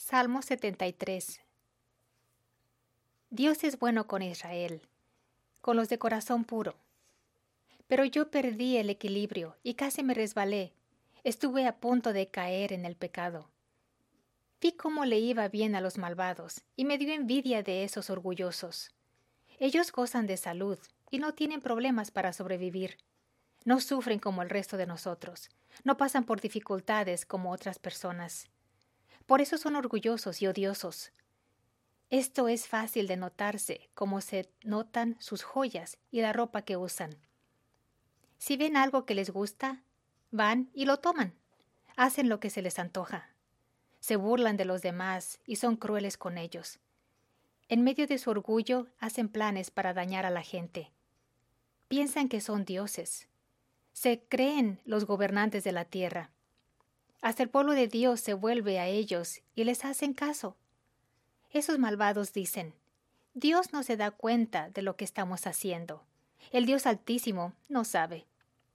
Salmo 73. Dios es bueno con Israel, con los de corazón puro. Pero yo perdí el equilibrio y casi me resbalé. Estuve a punto de caer en el pecado. Vi cómo le iba bien a los malvados y me dio envidia de esos orgullosos. Ellos gozan de salud y no tienen problemas para sobrevivir. No sufren como el resto de nosotros. No pasan por dificultades como otras personas. Por eso son orgullosos y odiosos. Esto es fácil de notarse, como se notan sus joyas y la ropa que usan. Si ven algo que les gusta, van y lo toman. Hacen lo que se les antoja. Se burlan de los demás y son crueles con ellos. En medio de su orgullo, hacen planes para dañar a la gente. Piensan que son dioses. Se creen los gobernantes de la tierra. Hasta el pueblo de Dios se vuelve a ellos y les hacen caso. Esos malvados dicen: Dios no se da cuenta de lo que estamos haciendo. El Dios Altísimo no sabe.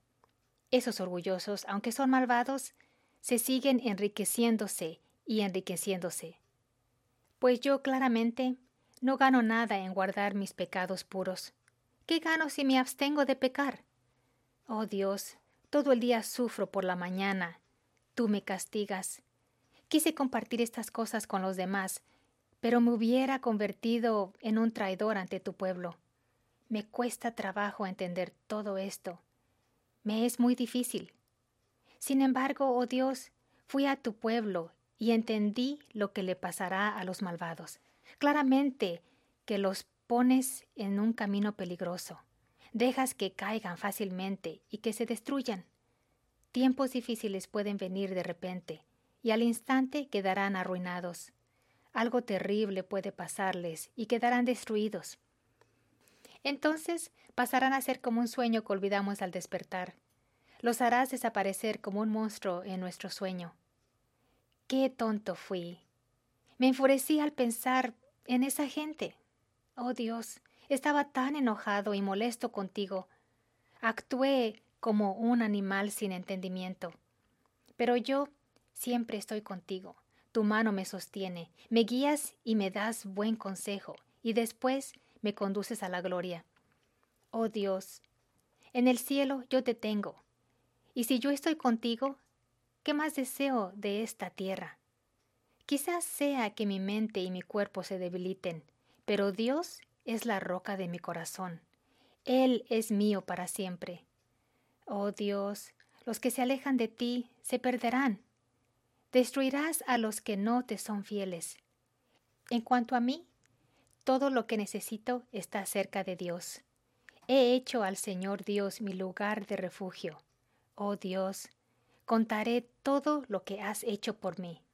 Esos orgullosos, aunque son malvados, se siguen enriqueciéndose y enriqueciéndose. Pues yo claramente no gano nada en guardar mis pecados puros. ¿Qué gano si me abstengo de pecar? Oh Dios, todo el día sufro por la mañana. Tú me castigas. Quise compartir estas cosas con los demás, pero me hubiera convertido en un traidor ante tu pueblo. Me cuesta trabajo entender todo esto. Me es muy difícil. Sin embargo, oh Dios, fui a tu pueblo y entendí lo que le pasará a los malvados. Claramente que los pones en un camino peligroso. Dejas que caigan fácilmente y que se destruyan. Tiempos difíciles pueden venir de repente y al instante quedarán arruinados. Algo terrible puede pasarles y quedarán destruidos. Entonces pasarán a ser como un sueño que olvidamos al despertar. Los harás desaparecer como un monstruo en nuestro sueño. ¡Qué tonto fui! Me enfurecí al pensar en esa gente. Oh Dios, estaba tan enojado y molesto contigo. Actué como un animal sin entendimiento. Pero yo siempre estoy contigo. Tu mano me sostiene, me guías y me das buen consejo, y después me conduces a la gloria. Oh Dios, en el cielo yo te tengo, y si yo estoy contigo, ¿qué más deseo de esta tierra? Quizás sea que mi mente y mi cuerpo se debiliten, pero Dios es la roca de mi corazón. Él es mío para siempre. Oh Dios, los que se alejan de ti se perderán. Destruirás a los que no te son fieles. En cuanto a mí, todo lo que necesito está cerca de Dios. He hecho al Señor Dios mi lugar de refugio. Oh Dios, contaré todo lo que has hecho por mí.